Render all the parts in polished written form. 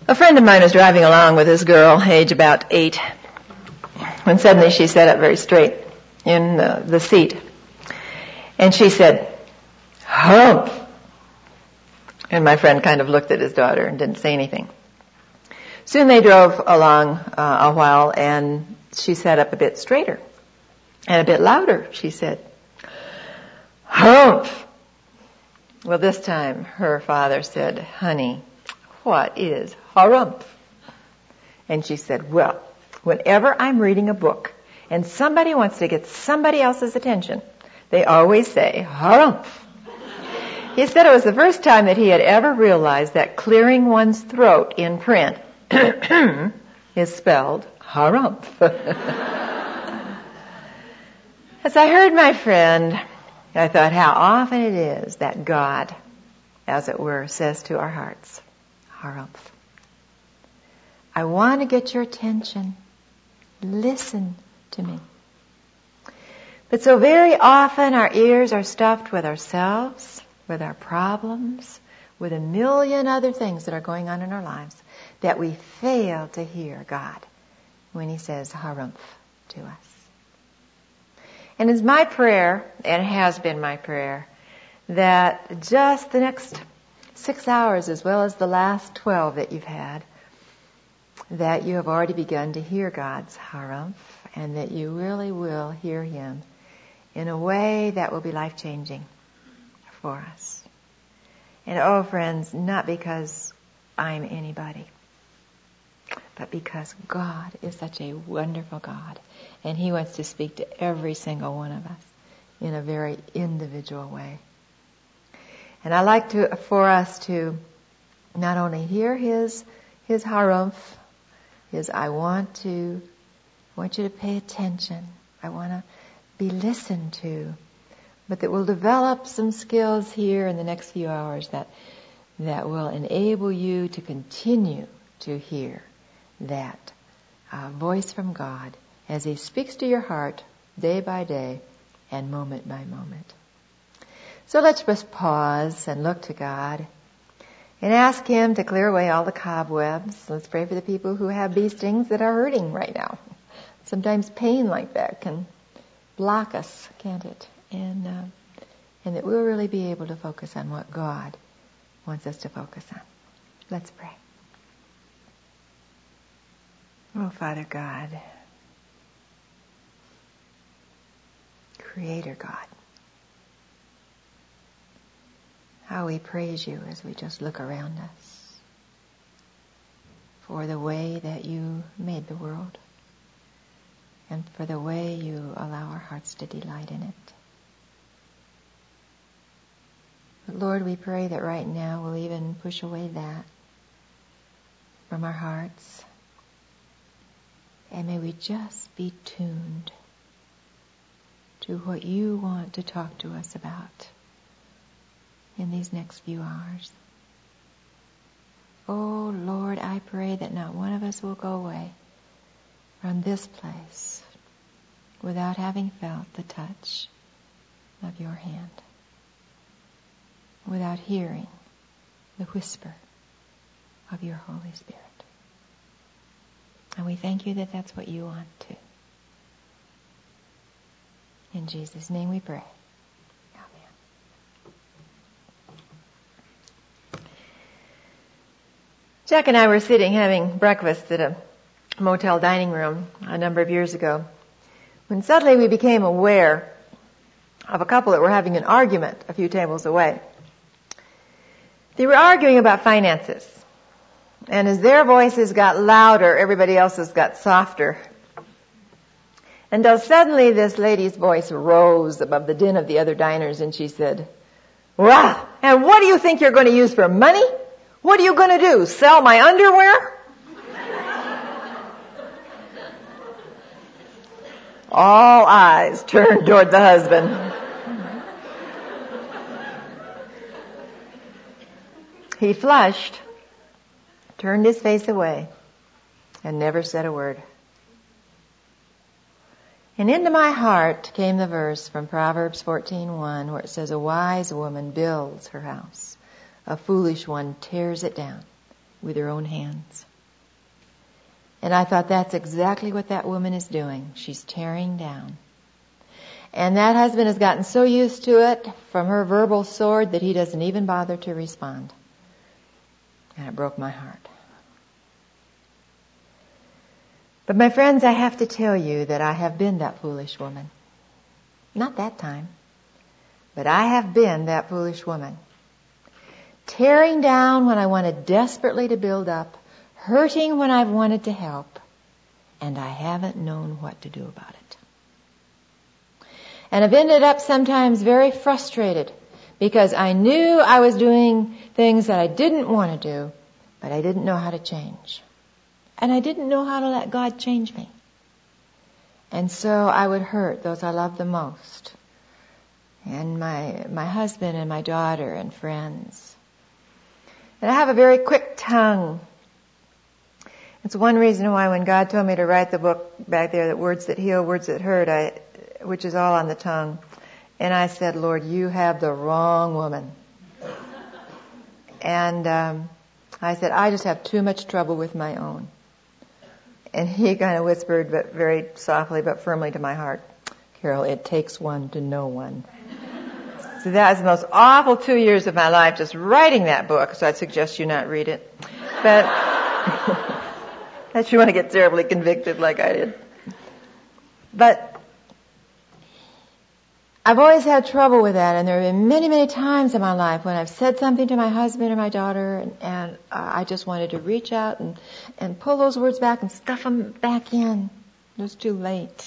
A friend of mine was driving along with this girl, age about 8, when suddenly she sat up very straight in the seat. And she said, "Humph." And my friend kind of looked at his daughter and didn't say anything. Soon they drove along a while, and she sat up a bit straighter and a bit louder. She said, "Humph." Well, this time her father said, "Honey, what is harumph?" And she said, "Well, whenever I'm reading a book and somebody wants to get somebody else's attention, they always say harumph." He said it was the first time that he had ever realized that clearing one's throat in print is spelled harumph. As I heard my friend, I thought how often it is that God, as it were, says to our hearts, harumph. I want to get your attention. Listen to me. But so very often our ears are stuffed with ourselves, with our problems, with a million other things that are going on in our lives, that we fail to hear God when He says harumph to us. And it's my prayer, and it has been my prayer, that just the next 6 hours, as well as the last 12 that you've had, that you have already begun to hear God's harumph, and that you really will hear Him in a way that will be life-changing for us. And oh, friends, not because I'm anybody, but because God is such a wonderful God, and He wants to speak to every single one of us in a very individual way. And I like for us to not only hear His harumph, His I want you to pay attention, I want to be listened to, but that we'll develop some skills here in the next few hours that will enable you to continue to hear that voice from God as He speaks to your heart day by day and moment by moment. So let's just pause and look to God and ask Him to clear away all the cobwebs. Let's pray for the people who have bee stings that are hurting right now. Sometimes pain like that can block us, can't it? And that we'll really be able to focus on what God wants us to focus on. Let's pray. Oh, Father God, Creator God, how we praise You as we just look around us for the way that You made the world and for the way You allow our hearts to delight in it. But Lord, we pray that right now we'll even push away that from our hearts. And may we just be tuned to what You want to talk to us about in these next few hours. Oh Lord, I pray that not one of us will go away from this place without having felt the touch of Your hand, without hearing the whisper of Your Holy Spirit. And we thank You that that's what You want to. In Jesus' name we pray. Amen. Jack and I were sitting having breakfast at a motel dining room a number of years ago when suddenly we became aware of a couple that were having an argument a few tables away. They were arguing about finances. And as their voices got louder, everybody else's got softer. Until suddenly this lady's voice rose above the din of the other diners and she said, "Well, and what do you think you're going to use for money? What are you going to do, sell my underwear?" All eyes turned toward the husband. He flushed, turned his face away, and never said a word. And into my heart came the verse from Proverbs 14:1 where it says, "A wise woman builds her house. A foolish one tears it down with her own hands. And I thought, that's exactly what that woman is doing. She's tearing down. And that husband has gotten so used to it from her verbal sword that he doesn't even bother to respond. And it broke my heart. But my friends, I have to tell you that I have been that foolish woman. Not that time, but I have been that foolish woman. Tearing down when I wanted desperately to build up, hurting when I've wanted to help, and I haven't known what to do about it. And I've ended up sometimes very frustrated because I knew I was doing things that I didn't want to do, but I didn't know how to change. And I didn't know how to let God change me. And so I would hurt those I loved the most. And my husband and my daughter and friends. And I have a very quick tongue. It's one reason why when God told me to write the book back there, that Words That Heal, Words That Hurt, which is all on the tongue. And I said, Lord, you have the wrong woman. And I said, I just have too much trouble with my own. And he kind of whispered, but very softly but firmly to my heart, Carol, it takes one to know one. So that was the most awful 2 years of my life, just writing that book. So I'd suggest you not read it. But unless you want to get terribly convicted like I did. But I've always had trouble with that, and there have been many, many times in my life when I've said something to my husband or my daughter, and I just wanted to reach out and pull those words back and stuff them back in. It was too late.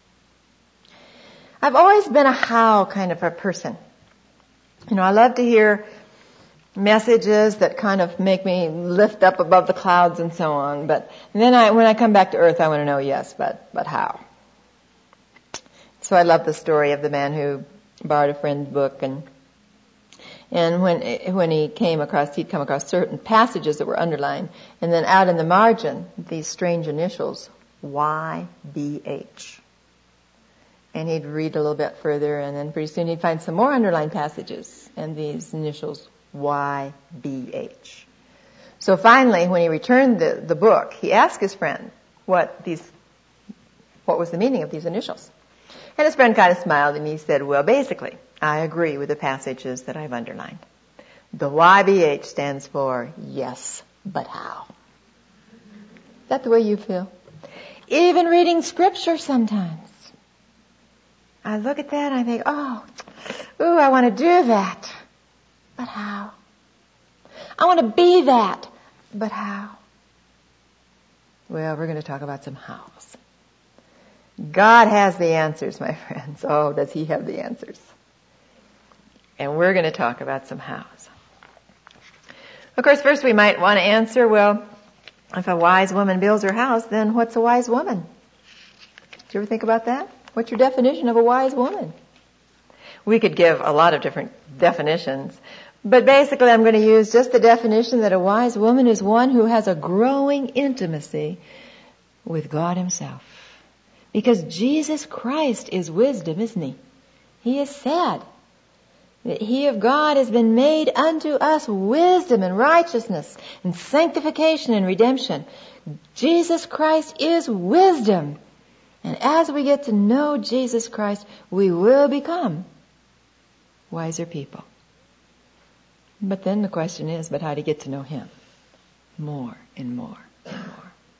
I've always been a how kind of a person. You know, I love to hear messages that kind of make me lift up above the clouds and so on, but then when I come back to earth, I want to know, yes, but how? So I love the story of the man who borrowed a friend's book, and when he'd come across certain passages that were underlined, and then out in the margin, these strange initials, YBH. And he'd read a little bit further, and then pretty soon he'd find some more underlined passages, and these initials, YBH. So finally, when he returned the book, he asked his friend what was the meaning of these initials. And his friend kind of smiled and he said, well, basically, I agree with the passages that I've underlined. The YBH stands for yes, but how? Is that the way you feel? Even reading scripture sometimes. I look at that and I think, I want to do that. But how? I want to be that. But how? Well, we're going to talk about some hows. God has the answers, my friends. Oh, does He have the answers? And we're going to talk about some hows. Of course, first we might want to answer, well, if a wise woman builds her house, then what's a wise woman? Did you ever think about that? What's your definition of a wise woman? We could give a lot of different definitions, but basically I'm going to use just the definition that a wise woman is one who has a growing intimacy with God Himself. Because Jesus Christ is wisdom, isn't He? He has said that He of God has been made unto us wisdom and righteousness and sanctification and redemption. Jesus Christ is wisdom. And as we get to know Jesus Christ, we will become wiser people. But then the question is, but how to get to know Him more and more and more.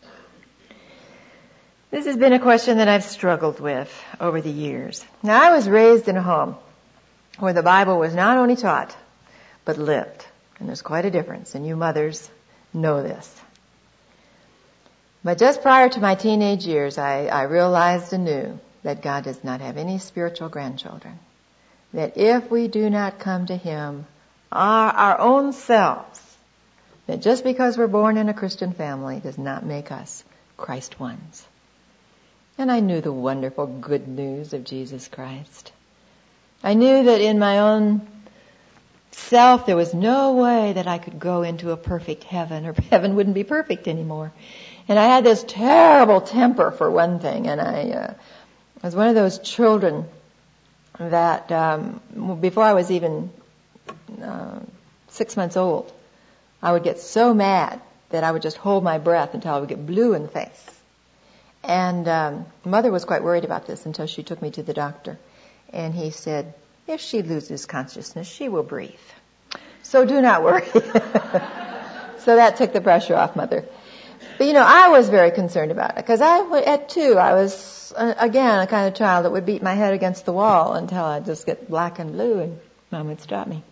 This has been a question that I've struggled with over the years. Now, I was raised in a home where the Bible was not only taught, but lived. And there's quite a difference, and you mothers know this. But just prior to my teenage years, I realized anew that God does not have any spiritual grandchildren. That if we do not come to Him, our own selves, that just because we're born in a Christian family does not make us Christ ones. And I knew the wonderful good news of Jesus Christ. I knew that in my own self there was no way that I could go into a perfect heaven, or heaven wouldn't be perfect anymore. And I had this terrible temper, for one thing, and I was one of those children that before I was even 6 months old, I would get so mad that I would just hold my breath until I would get blue in the face. And Mother was quite worried about this until she took me to the doctor. And he said, if she loses consciousness, she will breathe. So do not worry. So that took the pressure off, Mother. But I was very concerned about it because at 2, I was, again, a kind of child that would beat my head against the wall until I'd just get black and blue and Mom would stop me.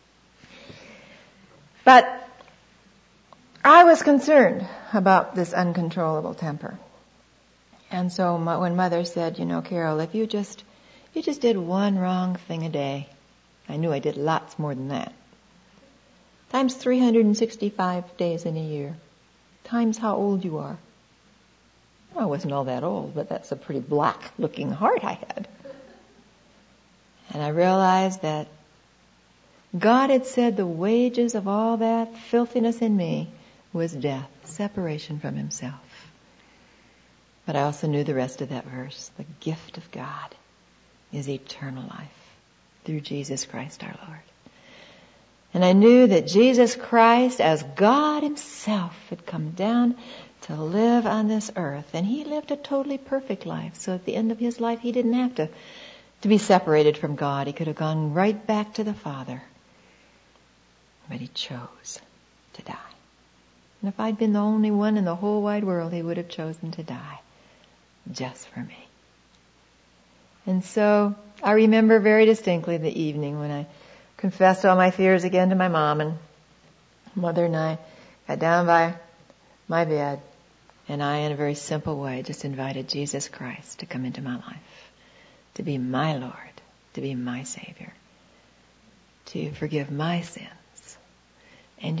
But I was concerned about this uncontrollable temper. And so when Mother said, Carol, if you just did one wrong thing a day, I knew I did lots more than that. Times 365 days in a year. Times how old you are. I wasn't all that old, but that's a pretty black-looking heart I had. And I realized that God had said the wages of all that filthiness in me was death, separation from Himself. But I also knew the rest of that verse. The gift of God is eternal life through Jesus Christ our Lord. And I knew that Jesus Christ, as God Himself, had come down to live on this earth. And He lived a totally perfect life. So at the end of His life, He didn't have to be separated from God. He could have gone right back to the Father. But He chose to die. And if I'd been the only one in the whole wide world, He would have chosen to die just for me. And so I remember very distinctly the evening when I confessed all my fears again to my mom, and Mother and I got down by my bed, and I, in a very simple way, just invited Jesus Christ to come into my life, to be my Lord, to be my Savior, to forgive my sins. And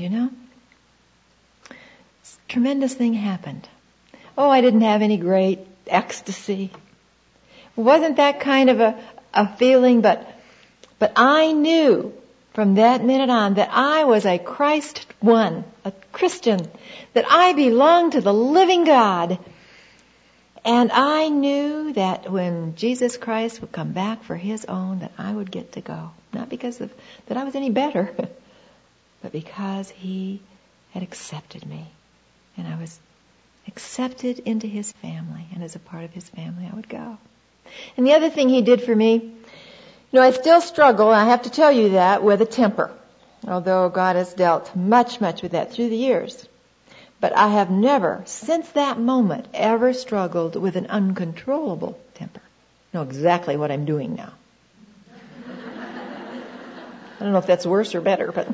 tremendous thing happened. Oh, I didn't have any great ecstasy. It wasn't that kind of a feeling, but I knew from that minute on that I was a Christ one, a Christian, that I belonged to the living God. And I knew that when Jesus Christ would come back for His own, that I would get to go. Not because that I was any better, but because He had accepted me. And I was accepted into His family. And as a part of His family, I would go. And the other thing He did for me, I still struggle, I have to tell you that, with a temper. Although God has dealt much with that through the years. But I have never, since that moment, ever struggled with an uncontrollable temper. I know exactly what I'm doing now. I don't know if that's worse or better, but...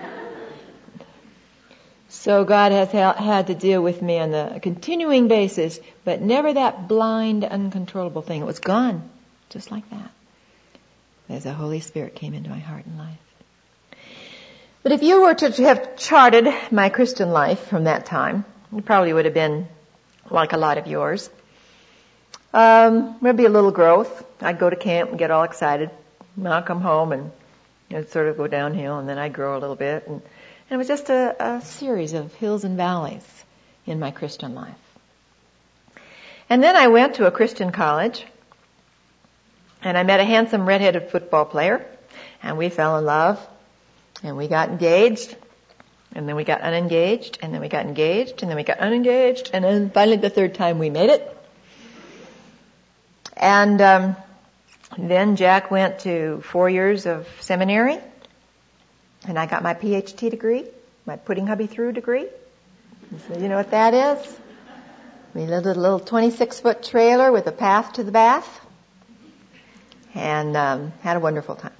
So God has had to deal with me on a continuing basis, but never that blind, uncontrollable thing. It was gone, just like that, as the Holy Spirit came into my heart and life. But if you were to have charted my Christian life from that time, it probably would have been like a lot of yours. Maybe a little growth. I'd go to camp and get all excited. And I'll come home and it'd sort of go downhill, and then I'd grow a little bit. And it was just a series of hills and valleys in my Christian life. And then I went to a Christian college, and I met a handsome redheaded football player, and we fell in love, and we got engaged, and then we got unengaged, and then we got engaged, and then we got unengaged, and then finally the third time we made it. And then Jack went to 4 years of seminary, and I got my PhD degree, my Putting Hubby Through degree. So you know what that is? We lived in a little 26-foot trailer with a path to the bath, and had a wonderful time.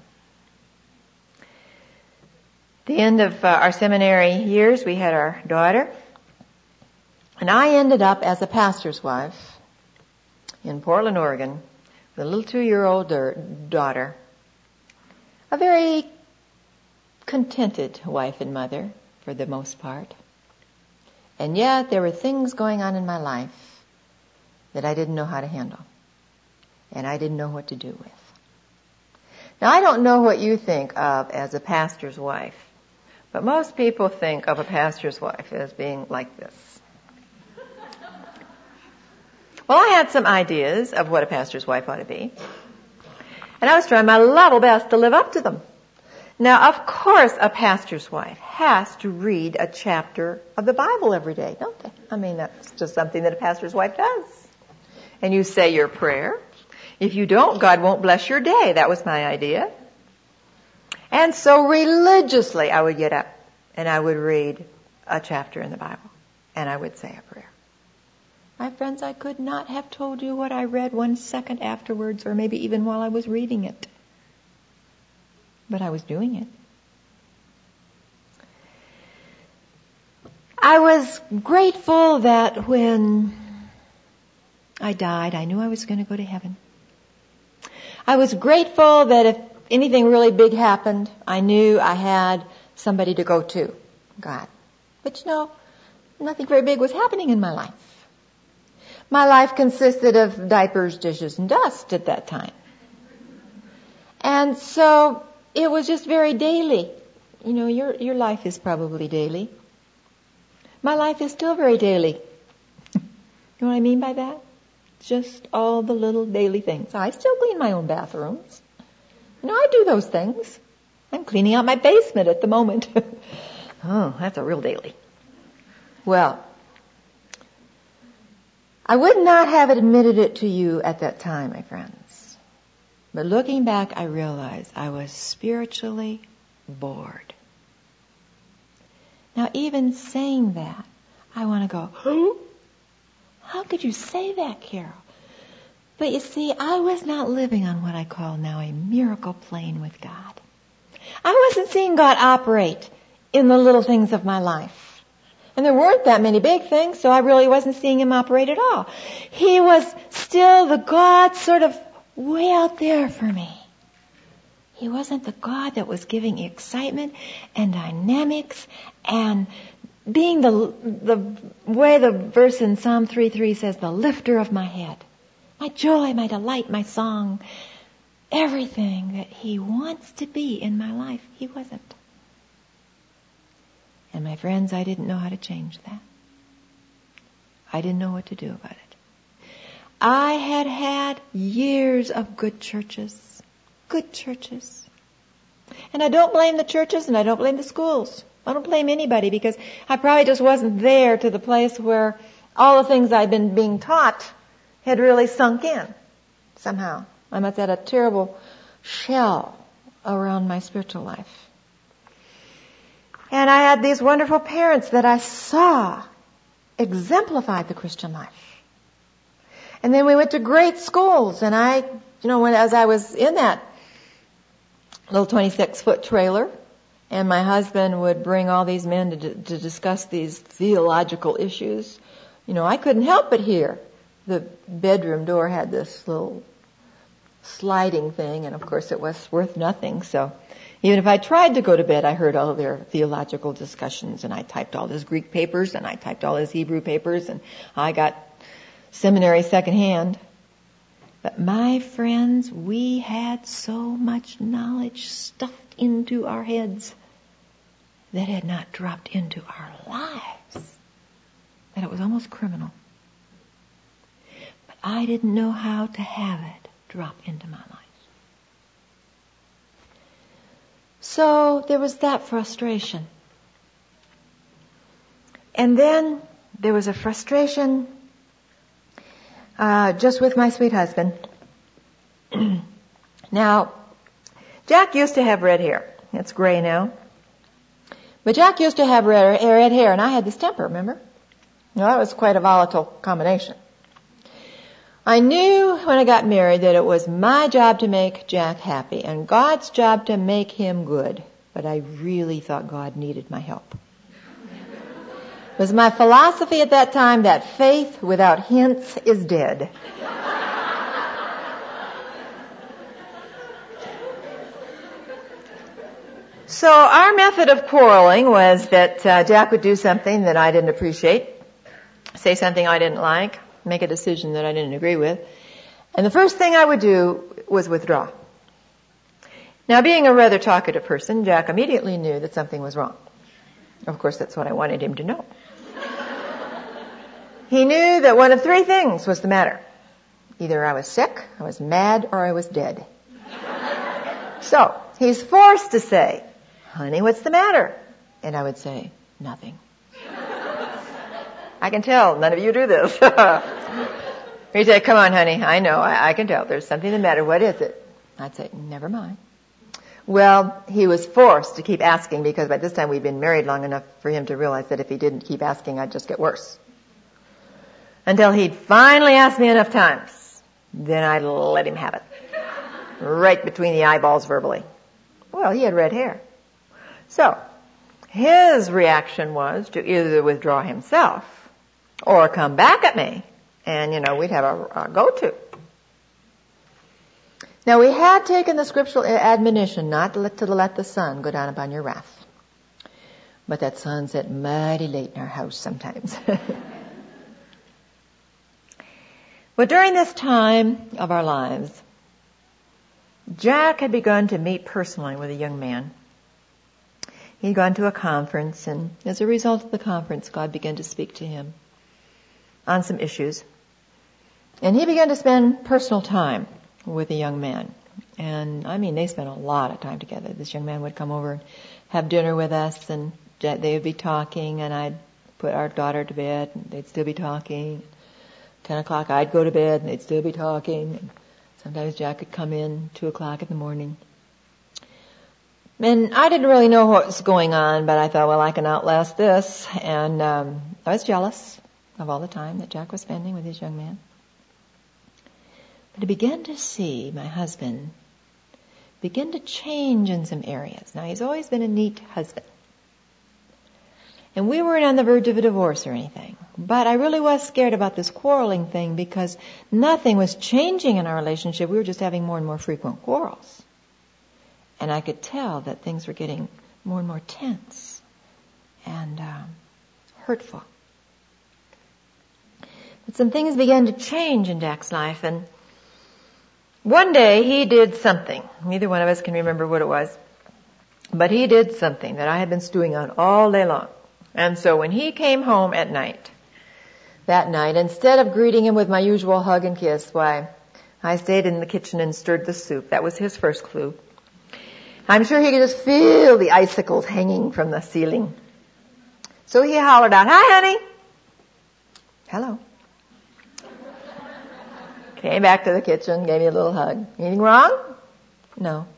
At the end of our seminary years, we had our daughter, and I ended up as a pastor's wife in Portland, Oregon, with a little 2-year-old daughter. A very contented wife and mother, for the most part. And yet, there were things going on in my life that I didn't know how to handle. And I didn't know what to do with. Now, I don't know what you think of as a pastor's wife, but most people think of a pastor's wife as being like this. Well, I had some ideas of what a pastor's wife ought to be. And I was trying my level best to live up to them. Now, of course, a pastor's wife has to read a chapter of the Bible every day, don't they? I mean, that's just something that a pastor's wife does. And you say your prayer. If you don't, God won't bless your day. That was my idea. And so religiously, I would get up and I would read a chapter in the Bible. And I would say a prayer. My friends, I could not have told you what I read 1 second afterwards, or maybe even while I was reading it. But I was doing it. I was grateful that when I died, I knew I was going to go to heaven. I was grateful that if anything really big happened, I knew I had somebody to go to, God. But you know, nothing very big was happening in my life. My life consisted of diapers, dishes, and dust at that time. And so it was just very daily. You know, your life is probably daily. My life is still very daily. You know what I mean by that? Just all the little daily things. I still clean my own bathrooms. You know, I do those things. I'm cleaning out my basement at the moment. Oh, that's a real daily. Well, I would not have admitted it to you at that time, my friends. But looking back, I realized I was spiritually bored. Now, even saying that, I want to go, huh? How could you say that, Carol? But you see, I was not living on what I call now a miracle plane with God. I wasn't seeing God operate in the little things of my life. And there weren't that many big things, so I really wasn't seeing Him operate at all. He was still the God sort of way out there for me. He wasn't the God that was giving excitement and dynamics and being the way the verse in Psalm 3:3 says, the lifter of my head. My joy, my delight, my song. Everything that He wants to be in my life, He wasn't. And my friends, I didn't know how to change that. I didn't know what to do about it. I had had years of good churches. Good churches. And I don't blame the churches and I don't blame the schools. I don't blame anybody because I probably just wasn't there to the place where all the things I'd been being taught had really sunk in somehow. I must have had a terrible shell around my spiritual life. And I had these wonderful parents that I saw exemplified the Christian life. And then we went to great schools, and as I was in that little 26-foot trailer, and my husband would bring all these men to discuss these theological issues, I couldn't help but hear. The bedroom door had this little sliding thing, and of course it was worth nothing, so even if I tried to go to bed, I heard all of their theological discussions, and I typed all his Greek papers, and I typed all his Hebrew papers, and I got seminary secondhand. But my friends, we had so much knowledge stuffed into our heads that had not dropped into our lives, that it was almost criminal. But I didn't know how to have it drop into my life. So there was that frustration. And then there was a frustration just with my sweet husband. Now, Jack used to have red hair. It's gray now. But Jack used to have red hair, and I had this temper, remember? Now, that was quite a volatile combination. I knew when I got married that it was my job to make Jack happy and God's job to make him good. But I really thought God needed my help. It was my philosophy at that time that faith without hints is dead. So our method of quarreling was that Jack would do something that I didn't appreciate, say something I didn't like, make a decision that I didn't agree with. And the first thing I would do was withdraw. Now, being a rather talkative person, Jack immediately knew that something was wrong. Of course, that's what I wanted him to know. He knew that one of three things was the matter. Either I was sick, I was mad, or I was dead. So, he's forced to say, honey, what's the matter? And I would say, nothing. I can tell none of you do this. He'd say, come on, honey, I know, I can tell there's something the matter. What is it? I'd say, never mind. Well, he was forced to keep asking because by this time we'd been married long enough for him to realize that if he didn't keep asking, I'd just get worse. Until he'd finally asked me enough times. Then I'd let him have it. Right between the eyeballs verbally. Well, he had red hair. So, his reaction was to either withdraw himself or come back at me. And, we'd have a go-to. Now, we had taken the scriptural admonition not to let the sun go down upon your wrath. But that sun set mighty late in our house sometimes. But during this time of our lives, Jack had begun to meet personally with a young man. He'd gone to a conference, and as a result of the conference, God began to speak to him on some issues. And he began to spend personal time with a young man. And, they spent a lot of time together. This young man would come over and have dinner with us, and they would be talking, and I'd put our daughter to bed, and they'd still be talking. 10 o'clock, I'd go to bed, and they'd still be talking. And sometimes Jack would come in 2 o'clock in the morning. And I didn't really know what was going on, but I thought, well, I can outlast this. And I was jealous of all the time that Jack was spending with this young man. But I began to see my husband begin to change in some areas. Now, he's always been a neat husband. And we weren't on the verge of a divorce or anything. But I really was scared about this quarreling thing because nothing was changing in our relationship. We were just having more and more frequent quarrels. And I could tell that things were getting more and more tense and hurtful. But some things began to change in Jack's life, and one day he did something. Neither one of us can remember what it was. But he did something that I had been stewing on all day long. And so when he came home at night, that night, instead of greeting him with my usual hug and kiss, why, I stayed in the kitchen and stirred the soup. That was his first clue. I'm sure he could just feel the icicles hanging from the ceiling. So he hollered out, hi, honey. Hello. Came back to the kitchen, gave me a little hug. Anything wrong? No.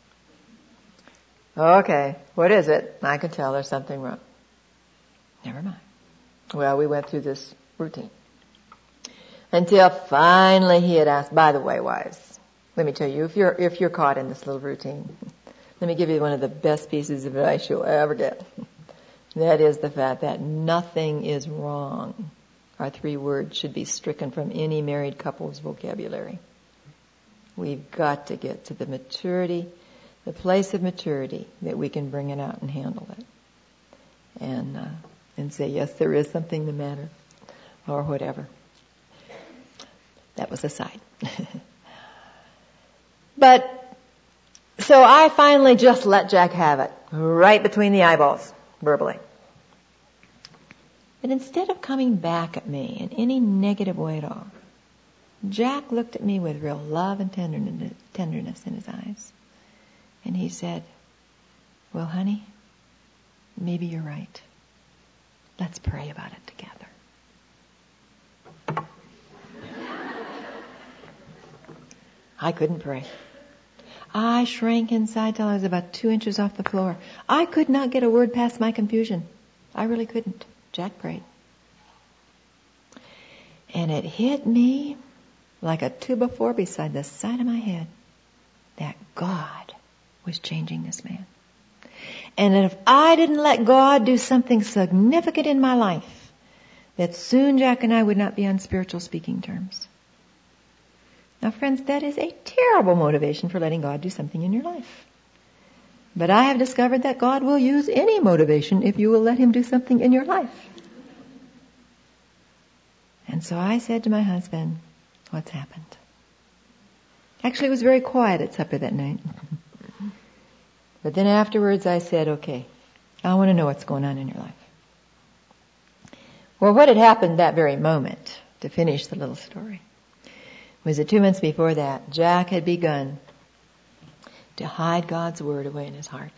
Okay, what is it? I could tell there's something wrong. Never mind. Well, we went through this routine. Until finally he had asked, by the way, wives, let me tell you, if you're caught in this little routine, let me give you one of the best pieces of advice you'll ever get. That is the fact that nothing is wrong. Our 3 words should be stricken from any married couple's vocabulary. We've got to get to the maturity, the place of maturity that we can bring it out and handle it. And say, yes, there is something the matter, or whatever. That was aside. But, so I finally just let Jack have it, right between the eyeballs, verbally. But instead of coming back at me in any negative way at all, Jack looked at me with real love and tenderness in his eyes. And he said, well, honey, maybe you're right. Let's pray about it together. I couldn't pray. I shrank inside till I was about 2 inches off the floor. I could not get a word past my confusion. I really couldn't. Jack prayed. And it hit me like a 2x4 beside the side of my head that God was changing this man. And that if I didn't let God do something significant in my life, that soon Jack and I would not be on spiritual speaking terms. Now, friends, that is a terrible motivation for letting God do something in your life. But I have discovered that God will use any motivation if you will let Him do something in your life. And so I said to my husband, what's happened? Actually, it was very quiet at supper that night. But then afterwards I said, okay, I want to know what's going on in your life. Well, what had happened that very moment, to finish the little story, was that 2 months before that, Jack had begun to hide God's Word away in his heart.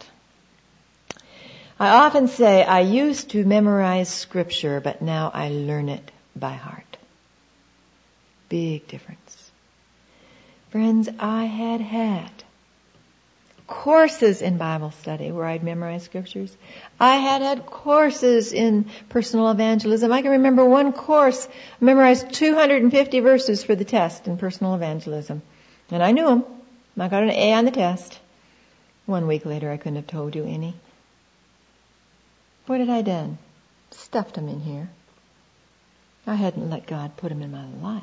I often say, I used to memorize Scripture, but now I learn it by heart. Big difference. Friends, I had courses in Bible study where I'd memorize Scriptures. I had courses in personal evangelism. I can remember one course, I memorized 250 verses for the test in personal evangelism. And I knew them. I got an A on the test. 1 week later, I couldn't have told you any. What had I done? Stuffed them in here. I hadn't let God put them in my life.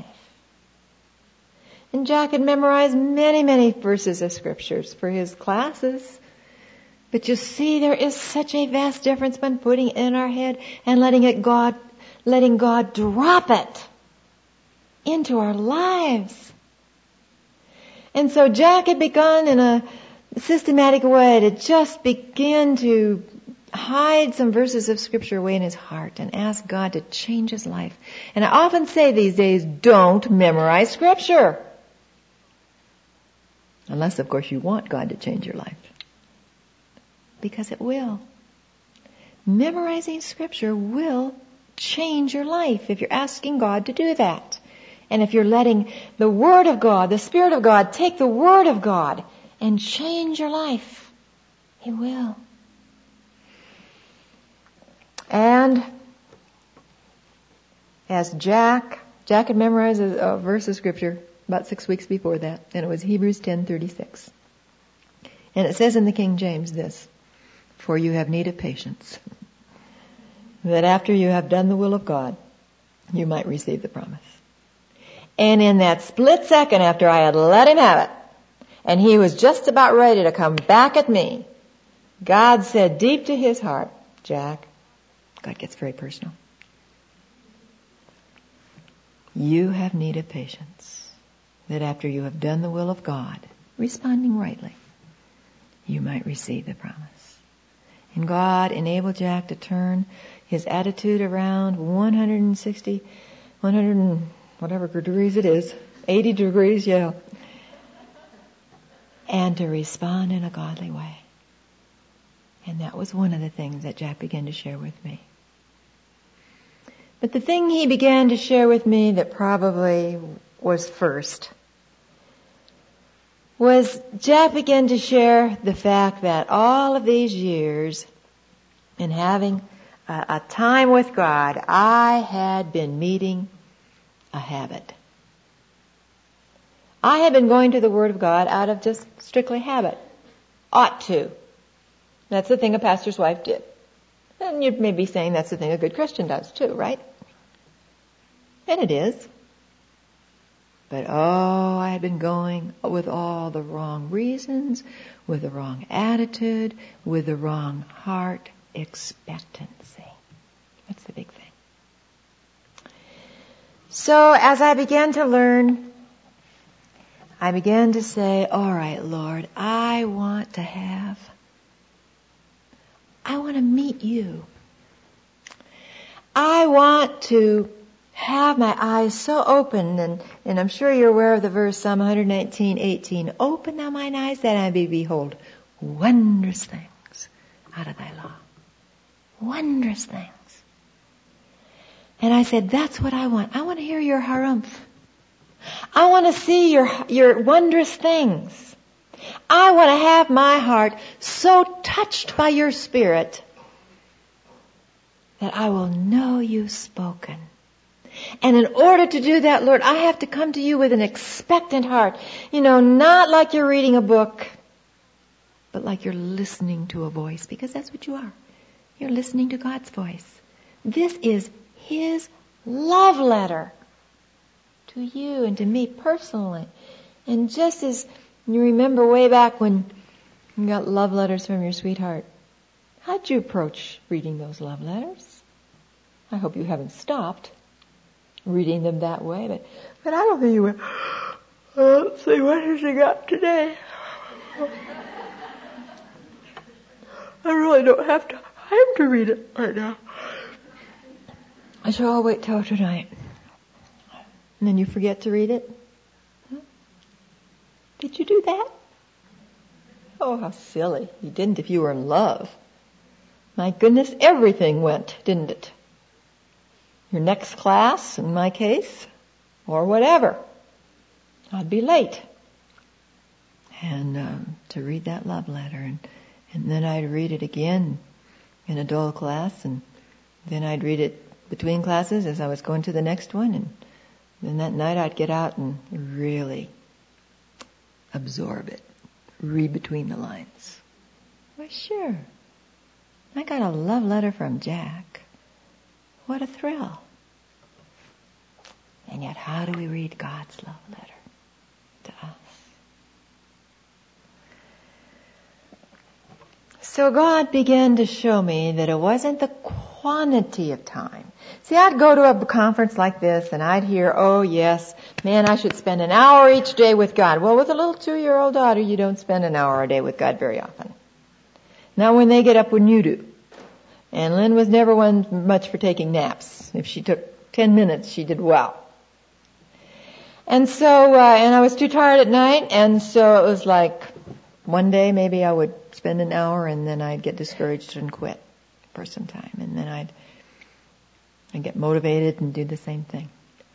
And Jack had memorized many, many verses of Scriptures for his classes. But you see, there is such a vast difference between putting it in our head and letting God drop it into our lives. And so Jack had begun in a systematic way to just begin to hide some verses of Scripture away in his heart and ask God to change his life. And I often say these days, don't memorize Scripture. Unless, of course, you want God to change your life. Because it will. Memorizing Scripture will change your life if you're asking God to do that. And if you're letting the Word of God, the Spirit of God, take the Word of God and change your life, He will. And as Jack had memorized a verse of Scripture about 6 weeks before that, and it was Hebrews 10:36. And it says in the King James this, "For you have need of patience, that after you have done the will of God, you might receive the promise." And in that split second after I had let him have it, and he was just about ready to come back at me, God said deep to his heart, "Jack," God gets very personal, "you have need of patience, that after you have done the will of God, responding rightly, you might receive the promise." And God enabled Jack to turn his attitude around 160, 100 and whatever degrees it is, 80 degrees, yeah, and to respond in a godly way. And that was one of the things that Jack began to share with me. But the thing he began to share with me that probably was first was Jack began to share the fact that all of these years in having a time with God, I had been meeting a habit. I had been going to the Word of God out of just strictly habit. Ought to. That's the thing a pastor's wife did. And you may be saying that's the thing a good Christian does too, right? And it is. But I had been going with all the wrong reasons, with the wrong attitude, with the wrong heart expectancy. That's the big thing. So as I began to learn, I began to say, all right, Lord, I want to meet you. I want to have my eyes so open, and I'm sure you're aware of the verse, Psalm 119:18. "Open thou mine eyes that I may behold wondrous things out of thy law." Wondrous things. And I said, that's what I want. I want to hear your harumph. I want to see your wondrous things. I want to have my heart so touched by your Spirit that I will know you've spoken. And in order to do that, Lord, I have to come to you with an expectant heart. Not like you're reading a book, but like you're listening to a voice, because that's what you are. You're listening to God's voice. This is His love letter to you and to me personally. And just as you remember way back when you got love letters from your sweetheart, how'd you approach reading those love letters? I hope you haven't stopped reading them that way, but I don't think you went, let's see, what has she got today? I really don't have time to read it right now. So I'll wait till tonight. And then you forget to read it? Did you do that? Oh, how silly. You didn't if you were in love. My goodness, everything went, didn't it? Your next class, in my case, or whatever. I'd be late. And to read that love letter, and then I'd read it again in a dull class, and then I'd read it between classes as I was going to the next one, and then that night I'd get out and really absorb it, read between the lines. Why, sure. I got a love letter from Jack. What a thrill. And yet, how do we read God's love letter to us? So God began to show me that it wasn't the quantity of time. See, I'd go to a conference like this and I'd hear, oh yes, man, I should spend an hour each day with God. Well, with a little 2-year-old daughter, you don't spend an hour a day with God very often. Not when they get up when you do. And Lynn was never one much for taking naps. If she took 10 minutes, she did well. And so, and I was too tired at night, and so it was like one day maybe I would spend an hour and then I'd get discouraged and quit for some time. And then I'd get motivated and do the same thing.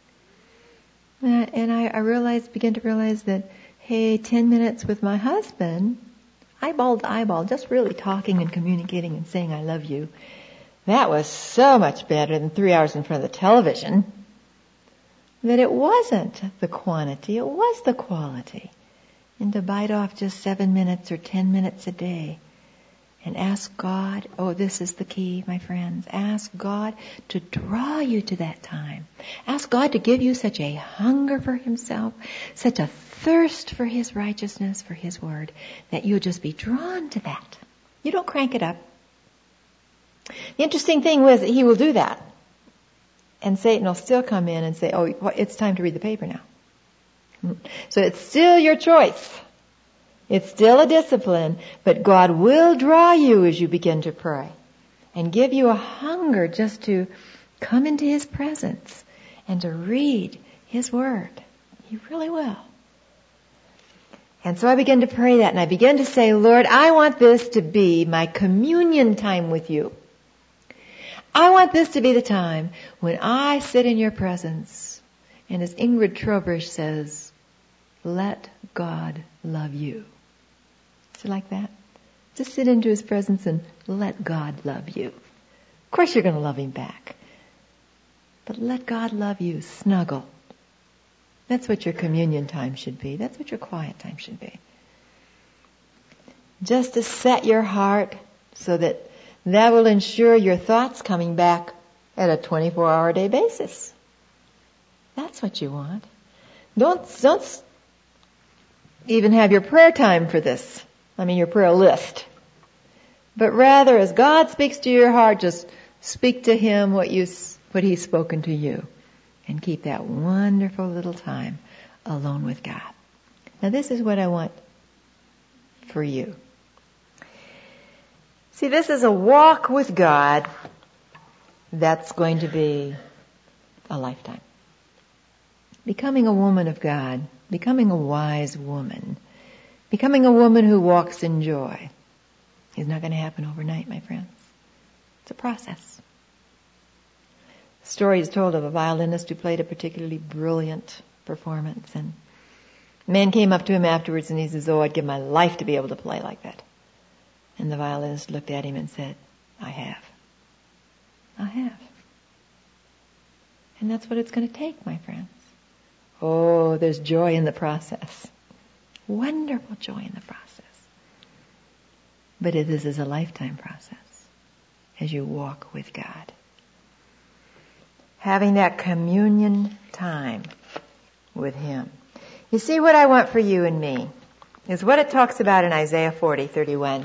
And I began to realize that, hey, 10 minutes with my husband, eyeball to eyeball, just really talking and communicating and saying I love you, that was so much better than 3 hours in front of the television, that it wasn't the quantity, it was the quality. And to bite off just 7 minutes or 10 minutes a day and ask God, oh, this is the key, my friends, ask God to draw you to that time. Ask God to give you such a hunger for Himself, such a thirst for His righteousness, for His Word, that you'll just be drawn to that. You don't crank it up. The interesting thing was that He will do that. And Satan will still come in and say, oh, it's time to read the paper now. So it's still your choice. It's still a discipline, but God will draw you as you begin to pray and give you a hunger just to come into His presence and to read His Word. He really will. And so I began to pray that, and I began to say, Lord, I want this to be my communion time with you. I want this to be the time when I sit in your presence, and as Ingrid Trobrish says, let God love you. Is it like that? Just sit into His presence and let God love you. Of course you're going to love Him back. But let God love you. Snuggle. That's what your communion time should be. That's what your quiet time should be. Just to set your heart so that will ensure your thoughts coming back at a 24-hour-a-day basis. That's what you want. Don't even have your prayer time for this. I mean, your prayer list. But rather, as God speaks to your heart, just speak to Him what He's spoken to you. And keep that wonderful little time alone with God. Now, this is what I want for you. See, this is a walk with God that's going to be a lifetime. Becoming a woman of God, becoming a wise woman, becoming a woman who walks in joy is not going to happen overnight, my friends. It's a process. The story is told of a violinist who played a particularly brilliant performance, and a man came up to him afterwards and he says, oh, I'd give my life to be able to play like that. And the violinist looked at him and said, I have. And that's what it's going to take, my friends. Oh, there's joy in the process. Wonderful joy in the process. But this is a lifetime process as you walk with God. Having that communion time with Him. You see, what I want for you and me is what it talks about in Isaiah 40:31.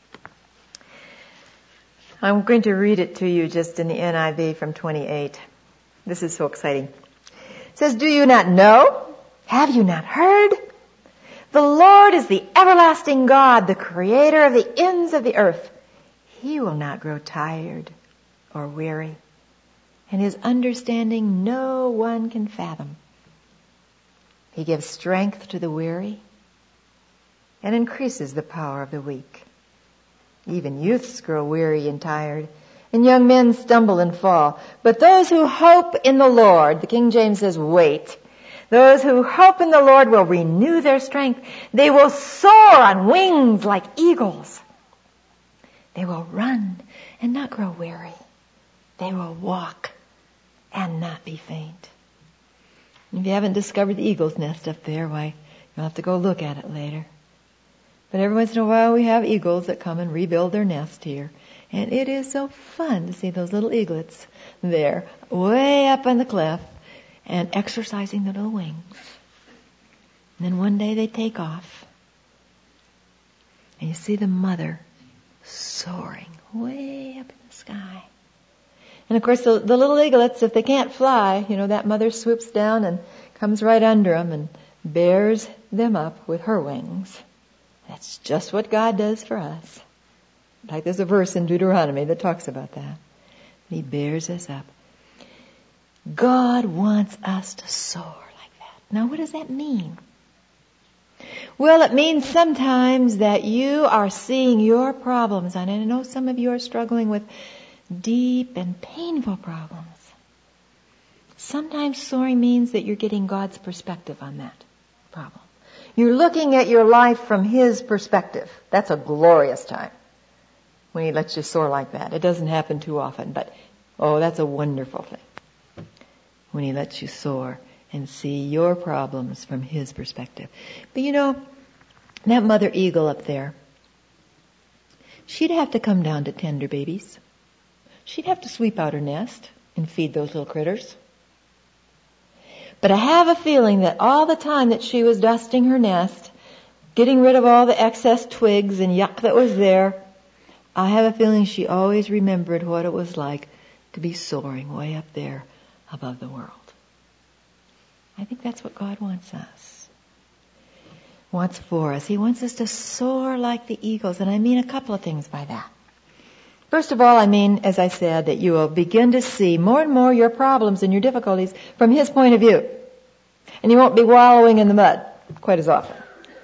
I'm going to read it to you just in the NIV from 28. This is so exciting. It says, do you not know? Have you not heard? The Lord is the everlasting God, the creator of the ends of the earth. He will not grow tired or weary, and His understanding no one can fathom. He gives strength to the weary and increases the power of the weak. Even youths grow weary and tired, and young men stumble and fall. But those who hope in the Lord, the King James says, wait. Those who hope in the Lord will renew their strength. They will soar on wings like eagles. They will run and not grow weary. They will walk and not be faint. If you haven't discovered the eagle's nest up there, why, you'll have to go look at it later. But every once in a while we have eagles that come and rebuild their nest here. And it is so fun to see those little eaglets there, way up on the cliff, and exercising their little wings. And then one day they take off. And you see the mother soaring way up in the sky. And of course the little eaglets, if they can't fly, that mother swoops down and comes right under them and bears them up with her wings. That's just what God does for us. In fact, there's a verse in Deuteronomy that talks about that. He bears us up. God wants us to soar like that. Now, what does that mean? Well, it means sometimes that you are seeing your problems, and I know some of you are struggling with deep and painful problems. Sometimes soaring means that you're getting God's perspective on that problem. You're looking at your life from His perspective. That's a glorious time when He lets you soar like that. It doesn't happen too often, but that's a wonderful thing when He lets you soar and see your problems from His perspective. But that mother eagle up there, she'd have to come down to tender babies. She'd have to sweep out her nest and feed those little critters. But I have a feeling that all the time that she was dusting her nest, getting rid of all the excess twigs and yuck that was there, I have a feeling she always remembered what it was like to be soaring way up there above the world. I think that's what God wants for us. He wants us to soar like the eagles, and I mean a couple of things by that. First of all, I mean, as I said, that you will begin to see more and more your problems and your difficulties from His point of view. And you won't be wallowing in the mud quite as often.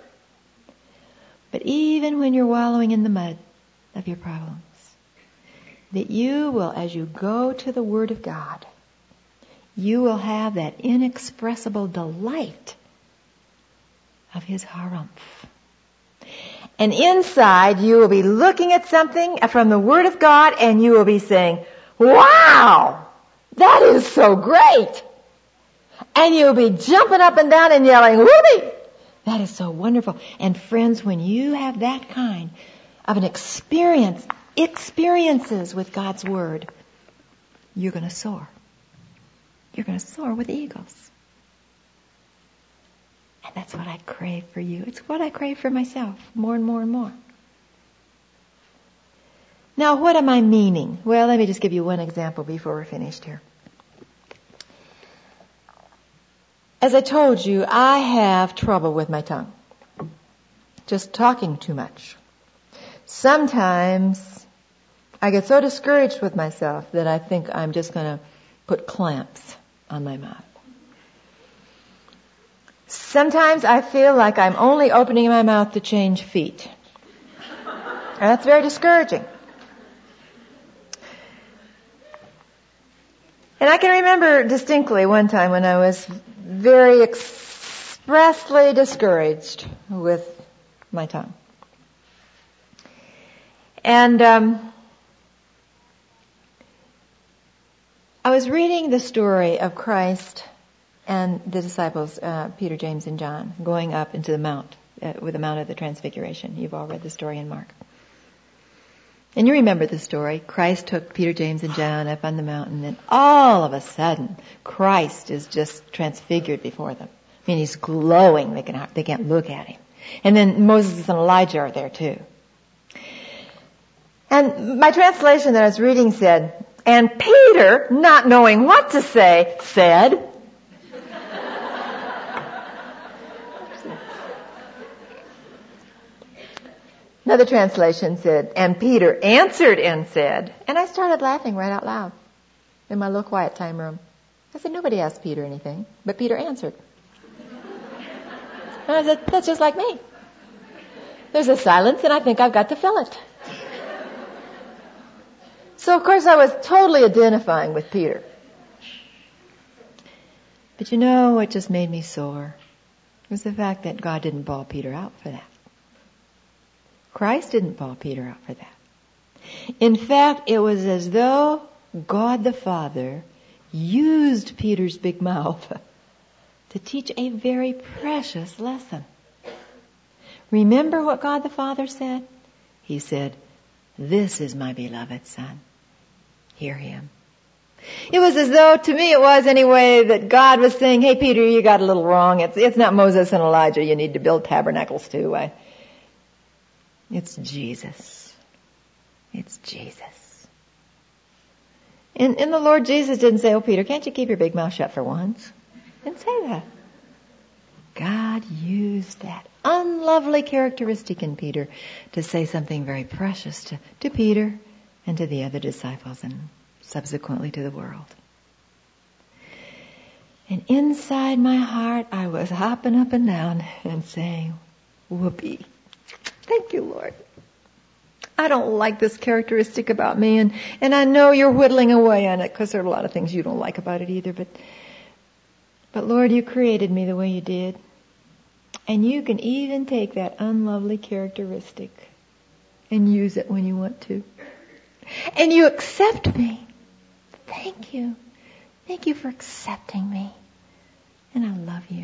But even when you're wallowing in the mud of your problems, that you will, as you go to the Word of God, you will have that inexpressible delight of His harumph. And inside, you will be looking at something from the Word of God, and you will be saying, wow, that is so great. And you'll be jumping up and down and yelling, whoopee! That is so wonderful. And friends, when you have that kind of an experiences with God's Word, you're going to soar. You're going to soar with eagles. And that's what I crave for you. It's what I crave for myself, more and more and more. Now, what am I meaning? Well, let me just give you one example before we're finished here. As I told you, I have trouble with my tongue. Just talking too much. Sometimes I get so discouraged with myself that I think I'm just going to put clamps on my mouth. Sometimes I feel like I'm only opening my mouth to change feet. And that's very discouraging. And I can remember distinctly one time when I was very expressly discouraged with my tongue. And I was reading the story of Christ and the disciples, Peter, James, and John, going up into the mount, with the Mount of the Transfiguration. You've all read the story in Mark. And you remember the story. Christ took Peter, James, and John up on the mountain, and all of a sudden, Christ is just transfigured before them. I mean, He's glowing. They can't look at Him. And then Moses and Elijah are there too. And my translation that I was reading said, and Peter, not knowing what to say, said, another translation said, and Peter answered and said, and I started laughing right out loud in my little quiet time room. I said, nobody asked Peter anything, but Peter answered. And I said, that's just like me. There's a silence, and I think I've got to fill it. So, of course, I was totally identifying with Peter. But you know what just made me sore? It was the fact that God didn't bawl Peter out for that. Christ didn't bawl Peter out for that. In fact, it was as though God the Father used Peter's big mouth to teach a very precious lesson. Remember what God the Father said? He said, "This is my beloved Son. Hear him." It was as though, to me it was anyway, that God was saying, "Hey Peter, you got a little wrong. It's not Moses and Elijah you need to build tabernacles to. It's Jesus. It's Jesus." And the Lord Jesus didn't say, "Oh Peter, can't you keep your big mouth shut for once?" Didn't say that. God used that unlovely characteristic in Peter to say something very precious to Peter and to the other disciples and subsequently to the world. And inside my heart, I was hopping up and down and saying, "Whoopee. Thank you, Lord. I don't like this characteristic about me, and I know you're whittling away on it because there are a lot of things you don't like about it either, but Lord, you created me the way you did. And you can even take that unlovely characteristic and use it when you want to. And you accept me. Thank you. Thank you for accepting me. And I love you."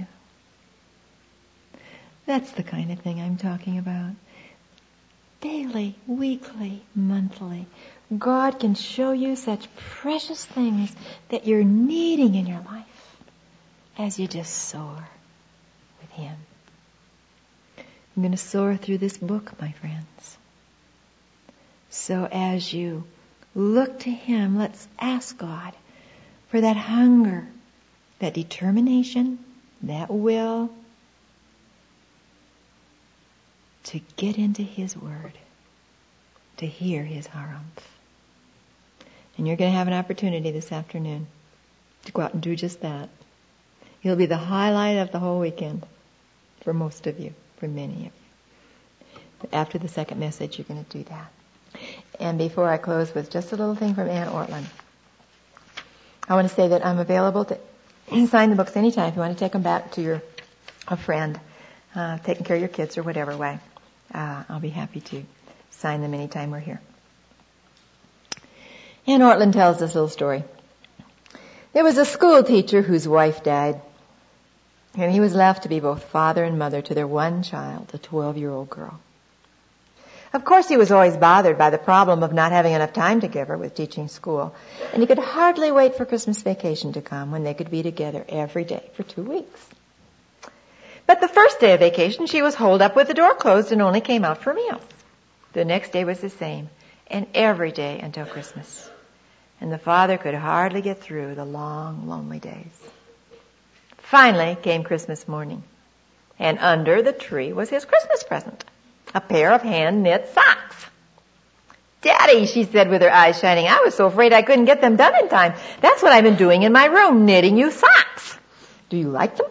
That's the kind of thing I'm talking about. Daily, weekly, monthly. God can show you such precious things that you're needing in your life as you just soar with Him. I'm going to soar through this book, my friends. So as you look to Him, let's ask God for that hunger, that determination, that will to get into His Word, to hear His Harumph. And you're going to have an opportunity this afternoon to go out and do just that. It'll be the highlight of the whole weekend for most of you, for many of you. But after the second message, you're going to do that. And before I close with just a little thing from Ann Ortland, I want to say that I'm available to sign the books anytime if you want to take them back to a friend, taking care of your kids or whatever way. I'll be happy to sign them anytime we're here. Ann Ortland tells this little story. There was a school teacher whose wife died, and he was left to be both father and mother to their one child, a 12-year-old girl. Of course, he was always bothered by the problem of not having enough time to give her with teaching school, and he could hardly wait for Christmas vacation to come when they could be together every day for 2 weeks. But the first day of vacation, she was holed up with the door closed and only came out for meals. The next day was the same, and every day until Christmas. And the father could hardly get through the long, lonely days. Finally came Christmas morning, and under the tree was his Christmas present, a pair of hand-knit socks. "Daddy," she said with her eyes shining, "I was so afraid I couldn't get them done in time. That's what I've been doing in my room, knitting you socks. Do you like them?"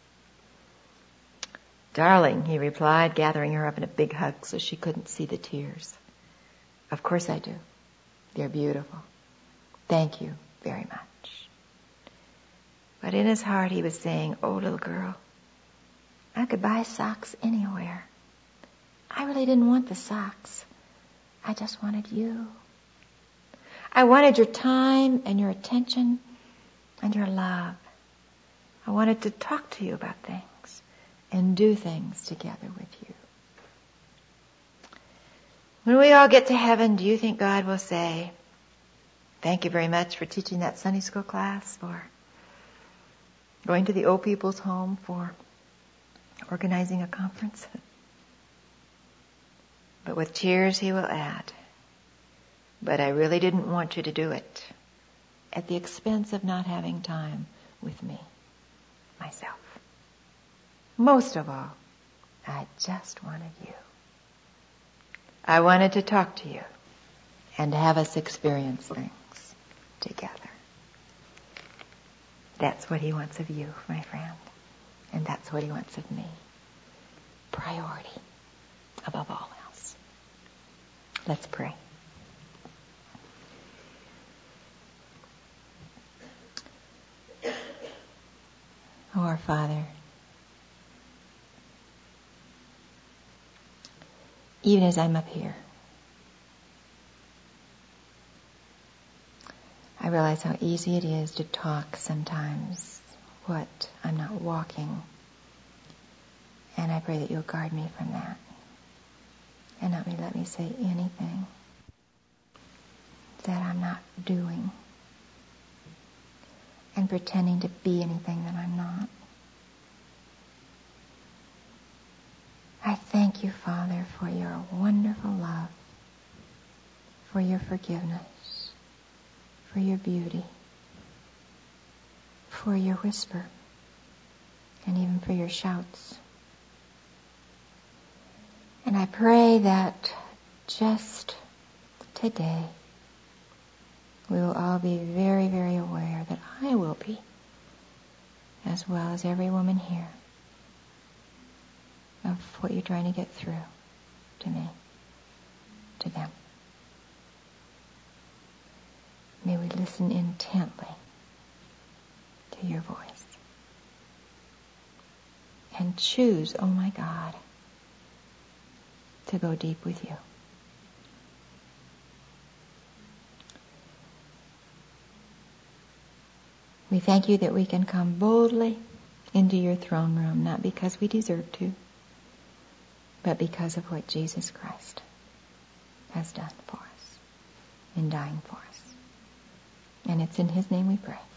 "Darling," he replied, gathering her up in a big hug so she couldn't see the tears. "Of course I do. They're beautiful. Thank you very much." But in his heart he was saying, "Oh, little girl, I could buy socks anywhere. I really didn't want the socks. I just wanted you. I wanted your time and your attention and your love. I wanted to talk to you about things and do things together with you." When we all get to heaven, do you think God will say, "Thank you very much for teaching that Sunday school class, for going to the old people's home, for organizing a conference"? But with tears he will add, "But I really didn't want you to do it at the expense of not having time with me, myself. Most of all, I just wanted you. I wanted to talk to you and have us experience things together." That's what He wants of you, my friend. And that's what He wants of me. Priority. above all else. Let's pray. Oh, our Father, even as I'm up here, I realize how easy it is to talk sometimes what I'm not walking. And I pray that you'll guard me from that and not let me say anything that I'm not doing and pretending to be anything that I'm not. I thank you, Father, for your wonderful love, for your forgiveness, for your beauty, for your whisper, and even for your shouts. And I pray that just today we will all be very, very aware that I will be, as well as every woman here, of what you're trying to get through to me, to them. May we listen intently to your voice and choose, oh my God, to go deep with you. We thank you that we can come boldly into your throne room, not because we deserve to, but because of what Jesus Christ has done for us in dying for us. And it's in his name we pray.